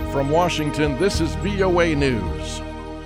From Washington, this is VOA News.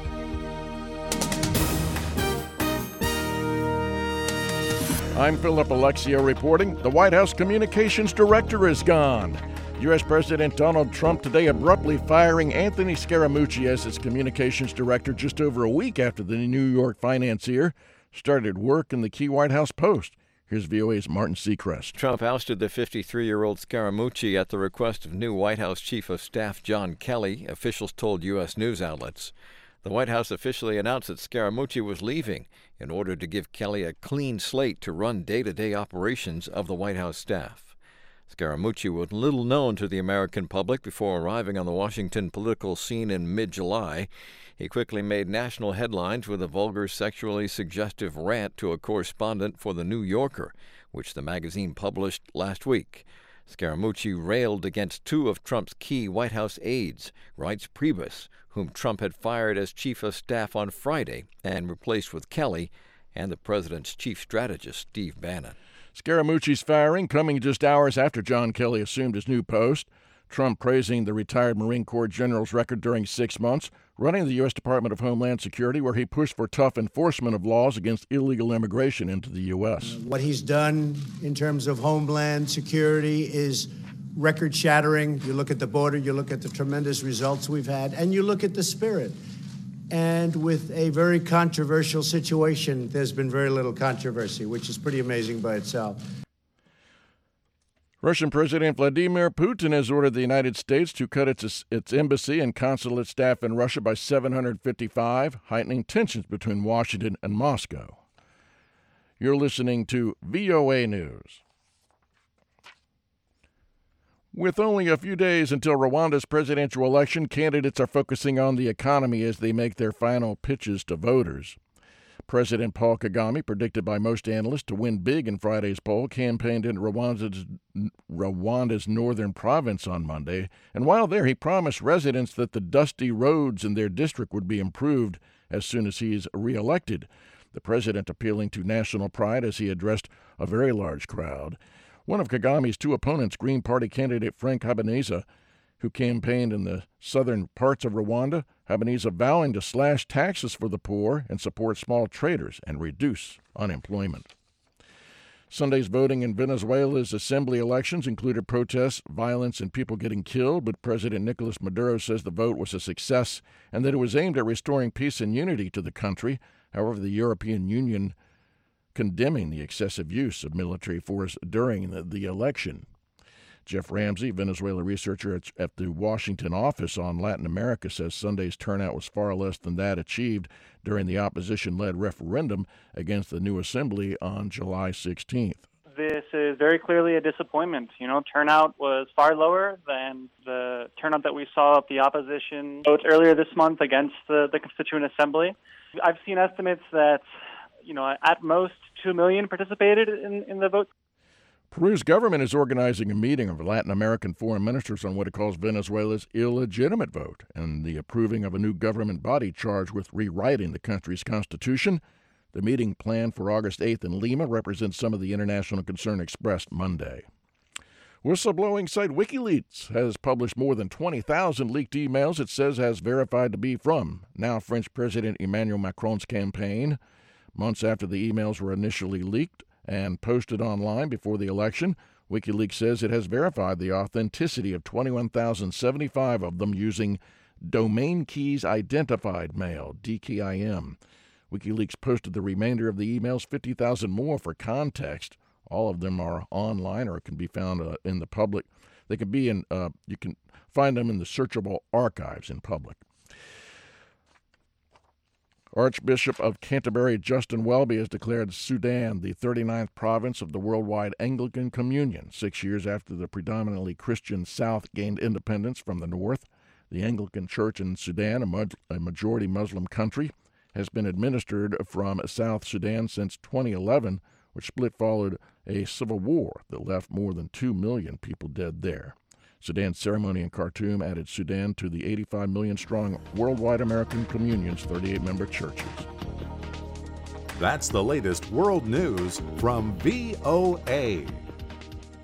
I'm Philip Alexio reporting. The White House Communications Director is gone. U.S. President Donald Trump today abruptly firing Anthony Scaramucci as its communications director just over a week after the New York financier started work in the key White House post. Here's VOA's Martin Seacrest. Trump ousted the 53-year-old Scaramucci at the request of new White House Chief of Staff John Kelly, officials told U.S. news outlets. The White House officially announced that Scaramucci was leaving in order to give Kelly a clean slate to run day-to-day operations of the White House staff. Scaramucci was little known to the American public before arriving on the Washington political scene in mid-July. He quickly made national headlines with a vulgar, sexually suggestive rant to a correspondent for The New Yorker, which the magazine published last week. Scaramucci railed against two of Trump's key White House aides, Reince Priebus, whom Trump had fired as chief of staff on Friday and replaced with Kelly, and the president's chief strategist, Steve Bannon. Scaramucci's firing coming just hours after John Kelly assumed his new post. Trump praising the retired Marine Corps general's record during 6 months, running the U.S. Department of Homeland Security, where he pushed for tough enforcement of laws against illegal immigration into the U.S. What he's done in terms of Homeland Security is record-shattering. You look at the border, you look at the tremendous results we've had, and you look at the spirit. And with a very controversial situation, there's been very little controversy, which is pretty amazing by itself. Russian President Vladimir Putin has ordered the United States to cut its embassy and consulate staff in Russia by 755, heightening tensions between Washington and Moscow. You're listening to VOA News. With only a few days until Rwanda's presidential election, candidates are focusing on the economy as they make their final pitches to voters. President Paul Kagame, predicted by most analysts to win big in Friday's poll, campaigned in Rwanda's northern province on Monday, and while there, he promised residents that the dusty roads in their district would be improved as soon as he is reelected. The president appealing to national pride as he addressed a very large crowd. One of Kagame's two opponents, Green Party candidate Frank Habineza, who campaigned in the southern parts of Rwanda, Habineza vowing to slash taxes for the poor and support small traders and reduce unemployment. Sunday's voting in Venezuela's assembly elections included protests, violence, and people getting killed, but President Nicolas Maduro says the vote was a success and that it was aimed at restoring peace and unity to the country. However, the European Union condemning the excessive use of military force during the election. Jeff Ramsey, Venezuela researcher at the Washington office on Latin America, says Sunday's turnout was far less than that achieved during the opposition-led referendum against the new assembly on July 16th. This is very clearly a disappointment. Turnout was far lower than the turnout that we saw at the opposition votes earlier this month against the Constituent Assembly. I've seen estimates that, at most 2 million participated in the vote. Peru's government is organizing a meeting of Latin American foreign ministers on what it calls Venezuela's illegitimate vote and the approving of a new government body charged with rewriting the country's constitution. The meeting planned for August 8th in Lima represents some of the international concern expressed Monday. Whistleblowing site WikiLeaks has published more than 20,000 leaked emails it says has verified to be from now French President Emmanuel Macron's campaign. Months after the emails were initially leaked and posted online before the election, WikiLeaks says it has verified the authenticity of 21,075 of them using Domain Keys Identified Mail, DKIM. WikiLeaks posted the remainder of the emails, 50,000 more for context. All of them are online or can be found in the public. They can be in. You can find them in the searchable archives in public. Archbishop of Canterbury Justin Welby has declared Sudan the 39th province of the worldwide Anglican Communion, 6 years after the predominantly Christian South gained independence from the North. The Anglican Church in Sudan, a majority Muslim country, has been administered from South Sudan since 2011, which split followed a civil war that left more than 2 million people dead there. Sudan's ceremony in Khartoum added Sudan to the 85 million-strong worldwide American Communion's 38-member churches. That's the latest world news from VOA.